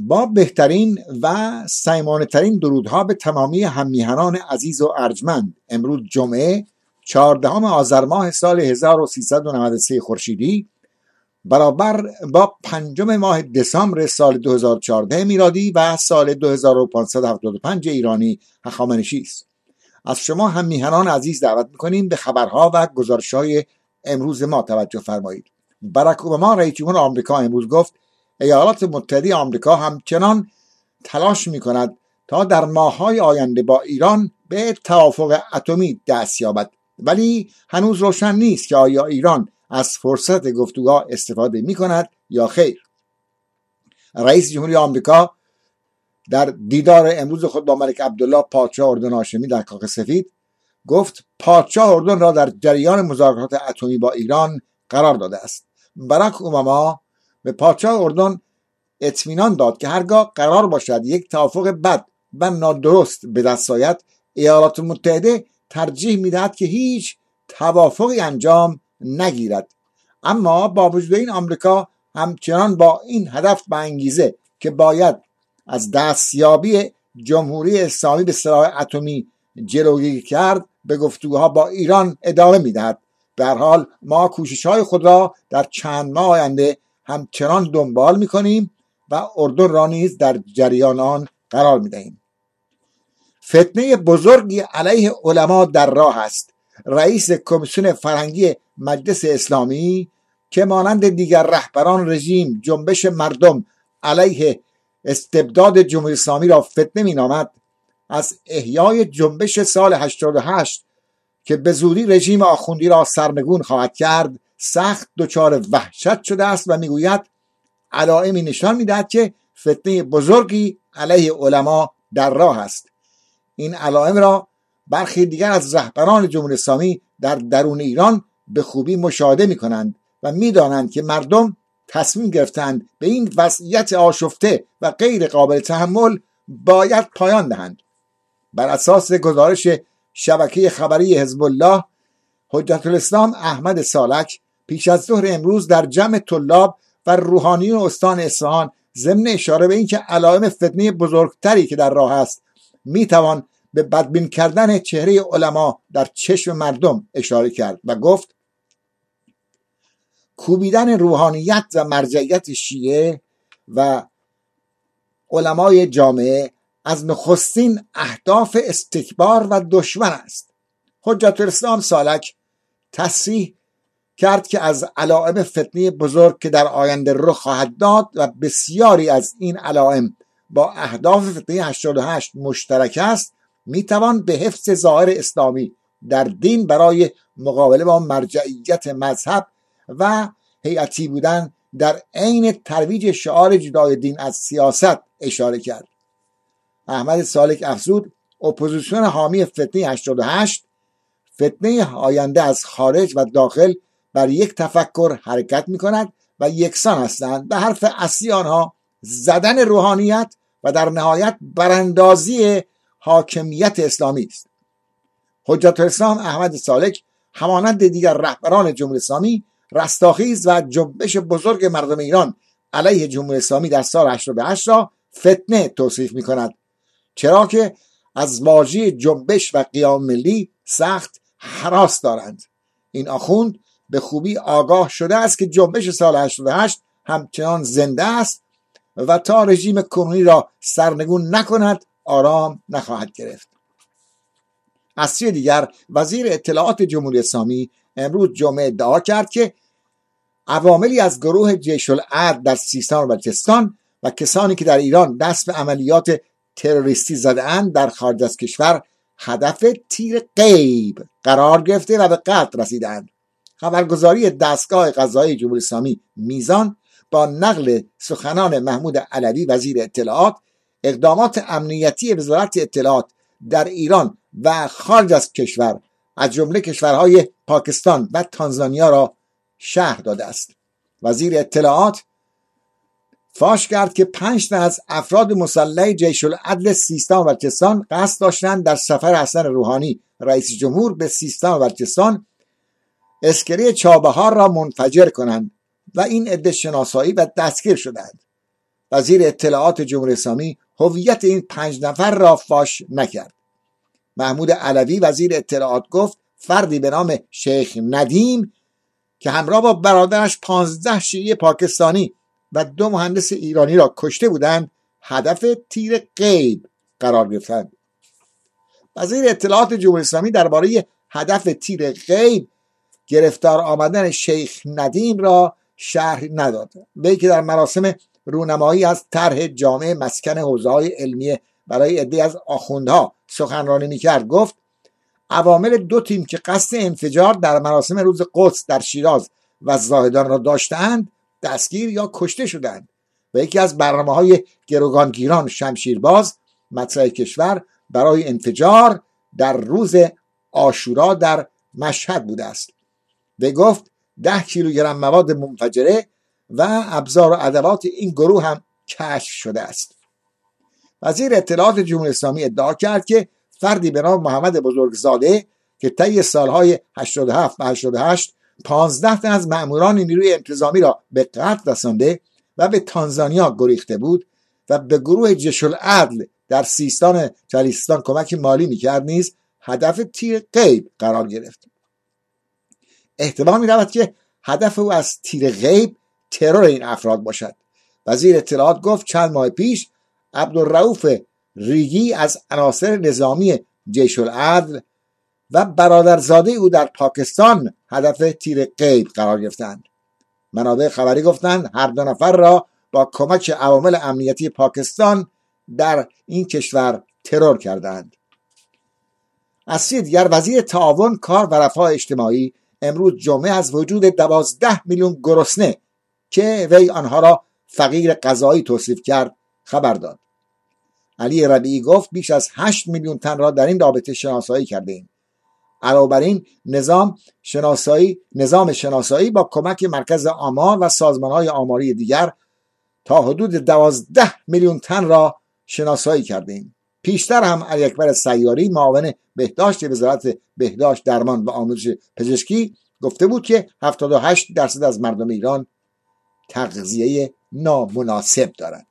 با بهترین و صمیمانه‌ترین درودها به تمامی هممیهنان عزیز و ارجمند، امروز جمعه 14 آذر ماه سال 1393 خورشیدی برابر با 5 ماه دسامبر سال 2014 میلادی و سال 2575 ایرانی هخامنشی است. از شما هممیهنان عزیز دعوت می‌کنیم به خبرها و گزارش‌های امروز ما توجه فرمایید. باراک اوباما رئیس جمهور آمریکا امروز گفت ایالات متحده آمریکا همچنان تلاش می‌کند تا در ماه‌های آینده با ایران به توافق اتمی دست یابد، ولی هنوز روشن نیست که آیا ایران از فرصت گفتگوها استفاده می‌کند یا خیر. رئیس جمهوری آمریکا در دیدار امروز خود با ملک عبدالله پادشاه اردن هاشمی در کاخ سفید گفت پادشاه اردن را در جریان مذاکرات اتمی با ایران قرار داده است. باراک اوباما به پادشاه اردن اطمینان داد که هرگاه قرار باشد یک توافق بد و نادرست به دست آید، ایالات متحده ترجیح میدهد که هیچ توافقی انجام نگیرد. اما با وجود این آمریکا همچنان با این هدف و انگیزه که باید از دستیابی جمهوری اسلامی به سلاح اتمی جلوگیری کرد به گفتگوها با ایران ادامه میدهد. به هر حال ما کوشش‌های خود را در چند ماه آینده همچنان دنبال می‌کنیم و اردن را نیز در جریان آن قرار می‌دهیم. فتنه بزرگی علیه علما در راه است. رئیس کمیسیون فرهنگی مجلس اسلامی که مانند دیگر رهبران رژیم جنبش مردم علیه استبداد جمهوری اسلامی را فتنه می‌نامد، از احیای جنبش سال 88 که به زودی رژیم آخوندی را سرنگون خواهد کرد سخت دچار وحشت شده است و میگوید علائمی نشان میدهد که فتنه بزرگی علیه علما در راه است. این علائم را برخی دیگر از رهبران جمهوری اسلامی در درون ایران به خوبی مشاهده می‌کنند و می‌دانند که مردم تصمیم گرفتند به این وضعیت آشفته و غیر قابل تحمل باید پایان دهند. بر اساس گزارش شبکه خبری حزب الله، حجت الاسلام احمد سالک پیش از ظهر امروز در جمع طلاب و روحانیون استان اصفهان ضمن اشاره به اینکه علائم فتنه بزرگتری که در راه است میتوان به بدبین کردن چهره علما در چشم مردم اشاره کرد و گفت کوبیدن روحانیت و مرجعیت شیعه و علمای جامعه از نخستین اهداف استکبار و دشمن است. حجت الاسلام سالک تصریح کرد که از علائم فتنه بزرگ که در آینده رخ خواهد داد و بسیاری از این علائم با اهداف فتنه 88 مشترک است، میتوان به حفظ ظاهر اسلامی در دین برای مقابله با مرجعیت مذهب و هیئتی بودن در عین ترویج شعار جدای دین از سیاست اشاره کرد. احمد سالک افزود اپوزیسیون حامی فتنه 88 فتنه آینده از خارج و داخل بر یک تفکر حرکت می کند و یکسان هستند. به حرف اصلی آنها زدن روحانیت و در نهایت براندازی حاکمیت اسلامی است. حجت الاسلام احمد سالک همانند دیگر رهبران جمهوری اسلامی رستاخیز و جنبش بزرگ مردم ایران علیه جمهوری اسلامی در سال 88 را فتنه توصیف می کند، چرا که از واژه جنبش و قیام ملی سخت هراس دارند. این آخوند به خوبی آگاه شده است که جنبش سال 88 همچنان زنده است و تا رژیم کنونی را سرنگون نکند آرام نخواهد گرفت. از سوی دیگر وزیر اطلاعات جمهوری اسلامی امروز جمعه ادعا کرد که عواملی از گروه جیش العدل در سیستان و بلوچستان و کسانی که در ایران دست به عملیات تروریستی زده‌اند در خارج از کشور هدف تیر غیب قرار گرفته و به قتل رسیدند. خبرگزاری دستگاه قضایی جمهوری اسلامی میزان با نقل سخنان محمود علوی وزیر اطلاعات اقدامات امنیتی وزارت اطلاعات در ایران و خارج از کشور از جمله کشورهای پاکستان و تانزانیا را شرح داده است. وزیر اطلاعات فاش کرد که 5 تن از افراد مسلح جیش العدل سیستان و بلوچستان قصد داشتند در سفر حسن روحانی رئیس جمهور به سیستان و بلوچستان اسکله چابهار را منفجر کنند و این عده شناسایی و دستگیر شدند. وزیر اطلاعات جمهوری اسلامی هویت این 5 نفر را فاش نکرد. محمود علوی وزیر اطلاعات گفت فردی به نام شیخ ندیم که همراه با برادرش 15 شیعه پاکستانی و 2 مهندس ایرانی را کشته بودند هدف تیر غیب قرار گرفتند. وزیر اطلاعات جمهوری اسلامی درباره هدف تیر غیب گرفتار آمدن شیخ ندیم را شرح نداد. وی که در مراسم رونمایی از طرح جامع مسکن حوزه‌های علمیه برای عده‌ای از آخوندها سخنرانی می‌کرد گفت عوامل 2 تیم که قصد انفجار در مراسم روز قدس در شیراز و زاهدان را داشتند دستگیر یا کشته شدند و یکی از برنامه‌های گروگانگیران شمشیرباز مطرح کشور برای انفجار در روز عاشورا در مشهد بوده است. و گفت 10 کیلوگرم مواد منفجره و ابزار و ادوات این گروه هم کشف شده است. وزیر اطلاعات جمهوری اسلامی ادعا کرد که فردی به نام محمد بزرگزاده که طی سالهای 87 و 88 15 تن از مأموران نیروی انتظامی را به قتل رسانده و به تانزانیا گریخته بود و به گروه جیش العدل در سیستان چریستان کمک مالی میکرد نیز هدف تیر غیب قرار گرفت. احتمال می‌رود که هدف او از تیر غیب ترور این افراد باشد. وزیر اطلاعات گفت چند ماه پیش عبدالرؤوف ریگی از عناصر نظامی جیش العدل و برادرزاده او در پاکستان هدف تیر غیب قرار گرفتند. منابع خبری گفتند هر 2 نفر را با کمک عوامل امنیتی پاکستان در این کشور ترور کردند. از سوی دیگر وزیر تعاون کار و رفاه اجتماعی امروز جمعه از وجود 12 میلیون گرسنه که وی آنها را فقیر غذایی توصیف کرد خبر داد. علی ربیعی گفت بیش از 8 میلیون تن را در این رابطه شناسایی کرده ایم. علاوه بر این نظام شناسایی با کمک مرکز آمار و سازمان‌های آماری دیگر تا حدود 12 میلیون تن را شناسایی کرده ایم. پیشتر هم علی اکبر سیاری معاون بهداشت وزارت بهداشت درمان و آموزش پزشکی گفته بود که 78% از مردم ایران تغذیه نامناسب دارند.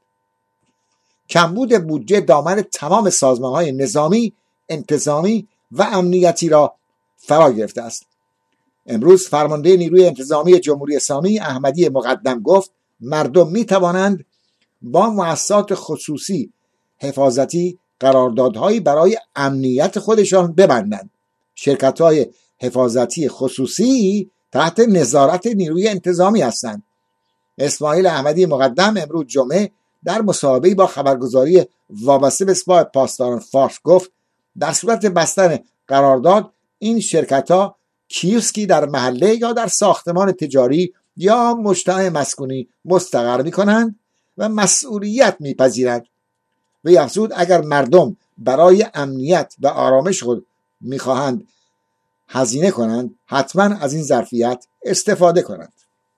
کمبود بودجه دامن تمام سازمان‌های نظامی، انتظامی و امنیتی را فرا گرفته است. امروز فرمانده نیروی انتظامی جمهوری اسلامی احمدی مقدم گفت مردم می توانند با مؤسسات خصوصی حفاظتی قراردادهایی برای امنیت خودشان ببندند. شرکت‌های حفاظتی خصوصی تحت نظارت نیروی انتظامی هستند. اسماعیل احمدی مقدم امروز جمعه در مصاحبه‌ای با خبرگزاری وابسته به سپاه پاسداران فارس گفت در صورت بستن قرارداد این شرکت‌ها کیوسکی در محله یا در ساختمان تجاری یا مجتمع مسکونی مستقر می‌کنند و مسئولیت می‌پذیرند. و افزود اگر مردم برای امنیت و آرامش خود می‌خواهند هزینه کنند حتما از این ظرفیت استفاده کنند.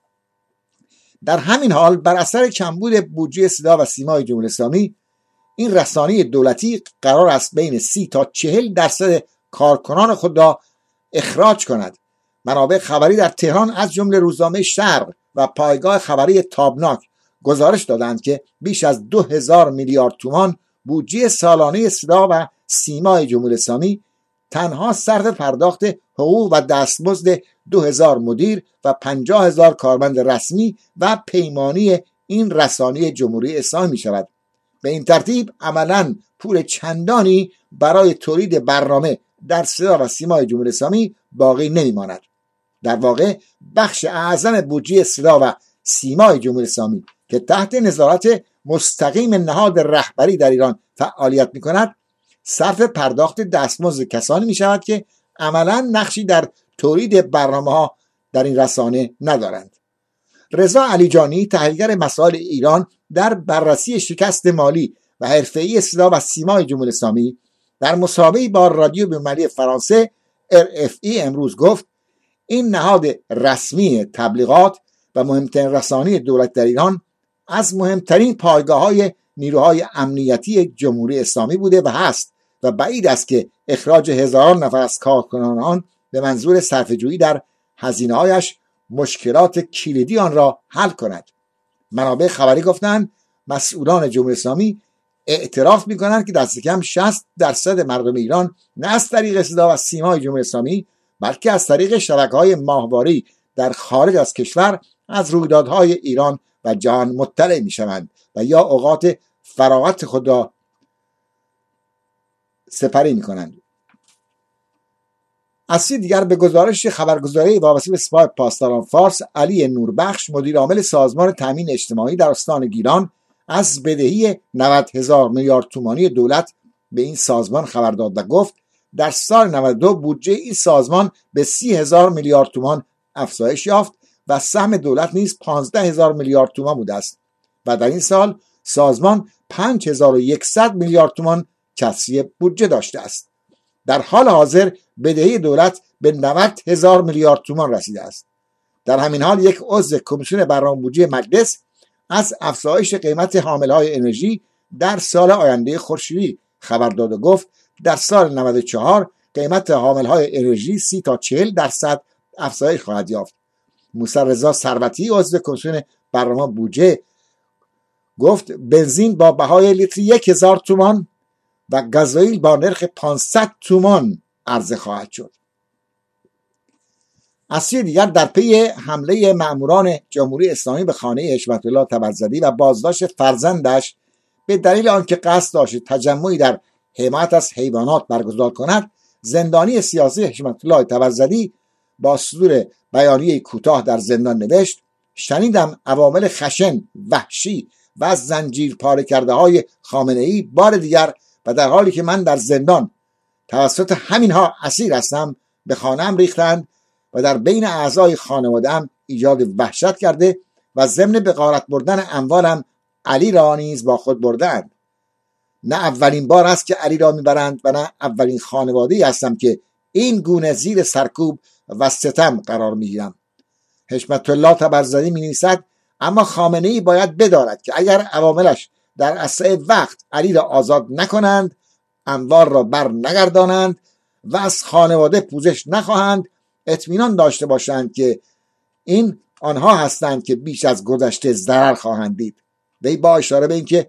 در همین حال بر اثر کمبود بودجه صدا و سیمای جمهوری اسلامی این رسانه دولتی قرار است بین 30 تا 40% کارکنان خود را اخراج کند. منابع خبری در تهران از جمله روزنامه شرق و پایگاه خبری تابناک گزارش دادند که بیش از 2000 میلیارد تومان بودجه سالانه صدا و سیمای جمهوری اسلامی تنها صرف پرداخت حقوق و دستمزد 2000 مدیر و 50000 کارمند رسمی و پیمانی این رسانه جمهوری اسلامی می شود. به این ترتیب عملاً پول چندانی برای تولید برنامه در صدا و سیمای جمهوری اسلامی باقی نمی ماند. در واقع بخش اعظم بودجه صدا و سیمای جمهوری اسلامی که تحت نظارت مستقیم نهاد رهبری در ایران فعالیت می کند صرف پرداخت دستمزد کسانی می شود که عملاً نقشی در تولید برنامه‌ها در این رسانه ندارند. رضا علیجانی تحلیلگر مسائل ایران در بررسی شکست مالی و حرفه‌ای صدا و سیمای جمهوری اسلامی در مصاحبه‌ای با رادیو بین‌المللی فرانسه RFI امروز گفت این نهاد رسمی تبلیغات و مهمترین رسانه دولت در ایران از مهمترین پایگاه‌های نیروهای امنیتی جمهوری اسلامی بوده و هست و بعید است که اخراج هزاران نفر از کارکنان آن به منظور صرفه‌جویی در هزینه‌هایش مشکلات کلیدی آن را حل کند. منابع خبری گفتند مسئولان جمهوری اسلامی اعتراف میکنند که دست کم 60% مردم ایران نه از طریق صدا و سیمای جمهوری اسلامی بلکه از طریق شبکه‌های ماهواره‌ای در خارج از کشور از رویدادهای ایران و جهان مطلع میشوند و یا اوقات فراغت خود را سپری میکنند. از سوی دیگر به گزارش خبرگزاری وابسته به سپاه پاسداران فارس، علی نوربخش مدیر عامل سازمان تامین اجتماعی در استان گیلان از بدهی 90,000 میلیارد تومانی دولت به این سازمان خبر داد و گفت در سال 92 بودجه این سازمان به 30,000 میلیارد تومان افزایش یافت و سهم دولت نیز 15,000 میلیارد تومان بوده است و در این سال سازمان 5,100 میلیارد تومان کسری بودجه داشته است. در حال حاضر بدهی دولت به 90,000 میلیارد تومان رسیده است. در همین حال یک عضو کمیسیون برنامه بودجه مجلس از افزایش قیمت حاملهای انرژی در سال آینده خورشیدی خبر داد و گفت در سال 94 قیمت حاملهای انرژی 30 تا 40% افزایش خواهد یافت. موسی رضا ثروتی عضو کمیسیون برنامه بودجه گفت بنزین با بهای لیتر 1,000 تومان و گازوئیل با نرخ 500 تومان عرضه خواهد شد. از سوی دیگر در پی حمله مأموران جمهوری اسلامی به خانه حشمت الله تبرزدی و بازداشت فرزندش به دلیل آنکه قصد داشت تجمعی در حمایت از حیوانات برگزار کند، زندانی سیاسی حشمت الله تبرزدی با صدور بیانیه کوتاه در زندان نوشت: شنیدم عوامل خشن، وحشی و از زنجیر پاره کرده های خامنه‌ای بار دیگر و در حالی که من در زندان توسط همینها اسیر هستم به خانه‌ام ریختند و در بین اعضای خانواده‌ام ایجاد وحشت کرده و ضمن به غارت بردن اموالم علی را نیز با خود بردند. نه اولین بار است که علی را میبرند و نه اولین خانواده‌ای هستم که این گونه زیر سرکوب و ستم قرار میگیرم. حشمت الله تبرزدی می‌نویسد: اما خامنه‌ای باید بداند که اگر عواملش در اسرع وقت علی را آزاد نکنند، اموال را بر نگردانند و از خانواده پوزش نخواهند، اطمینان داشته باشند که این آنها هستند که بیش از گذشته ضرر خواهند دید. وی با اشاره به اینکه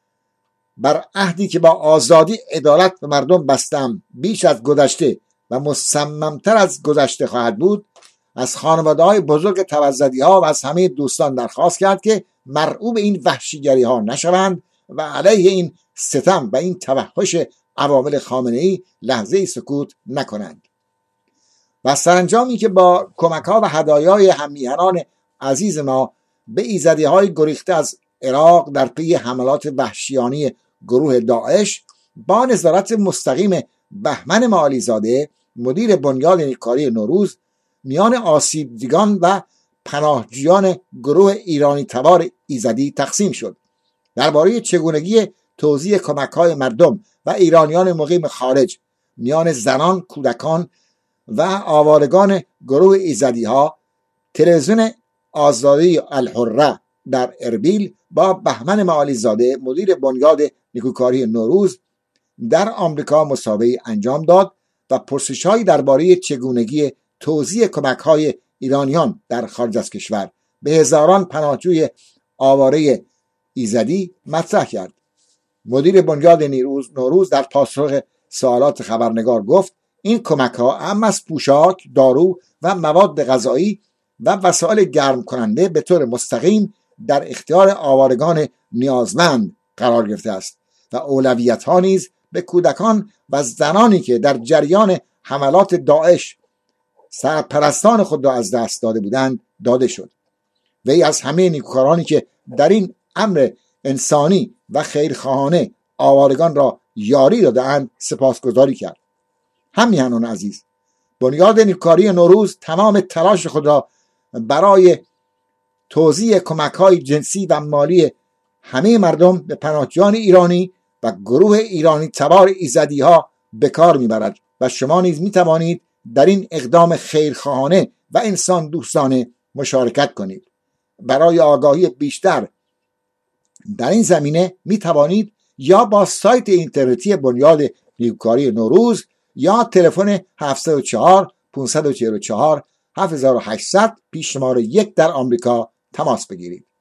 بر عهدی که با آزادی عدالت به مردم بستم بیش از گذشته و مصممتر از گذشته خواهد بود، از خانواده‌های بزرگ تبرزدی‌ها و از همه دوستان درخواست کرد که مرعوب این وحشیگری‌ها نشوند و علیه این ستم و این توحش عوامل خامنه‌ای لحظه‌ای سکوت نکنند. و سرانجامی که با کمک‌ها و هدایای هم‌میهنان عزیز ما به ایزدی‌های گریخته از عراق در پی حملات وحشیانه گروه داعش با نظارت مستقیم بهمن معالی‌زاده مدیر بنیاد نیکوکاری نوروز میان آسیبدیدگان و پناهجویان گروه ایرانی تبار ایزدی تقسیم شد. درباره چگونگی توزیع کمک‌های مردم و ایرانیان مقیم خارج میان زنان، کودکان و آوارگان گروه ایزدی‌ها، تلویزیون آزادی الحره در اربیل با بهمن معالی‌زاده مدیر بنیاد نیکوکاری نوروز در آمریکا مسابقه انجام داد و پرسش‌هایی درباره چگونگی توزیع کمک‌های ایرانیان در خارج از کشور به هزاران پناهجوی آواره ایزدی مطرح کرد. مدیر بنیاد نوروز در پاسخ سوالات خبرنگار گفت این کمک‌ها هم از پوشاک، دارو و مواد غذایی و وسایل گرم کننده به طور مستقیم در اختیار آوارگان نیازمند قرار گرفته است و اولویت‌ها نیز به کودکان و زنانی که در جریان حملات داعش سرپرستان خود را از دست داده بودند داده شد. وی از همه نیکوکارانی که در این امر انسانی و خیرخواهانه آوارگان را یاری داده‌اند سپاسگزاری کرد. هم‌میهنان عزیز، بنیاد نیکوکاری نوروز تمام تلاش خود را برای توزیع کمک‌های جنسی و مالی همه مردم به پناهجویان ایرانی و گروه ایرانی تبار ایزدی‌ها به کار می‌برد و شما نیز می‌توانید در این اقدام خیرخواهانه و انسان دوستانه مشارکت کنید. برای آگاهی بیشتر در این زمینه می‌توانید یا با سایت اینترنتی بنیاد نیکوکاری نوروز یا تلفن 704 544 7800 پیش شماره 1 در آمریکا تماس بگیرید.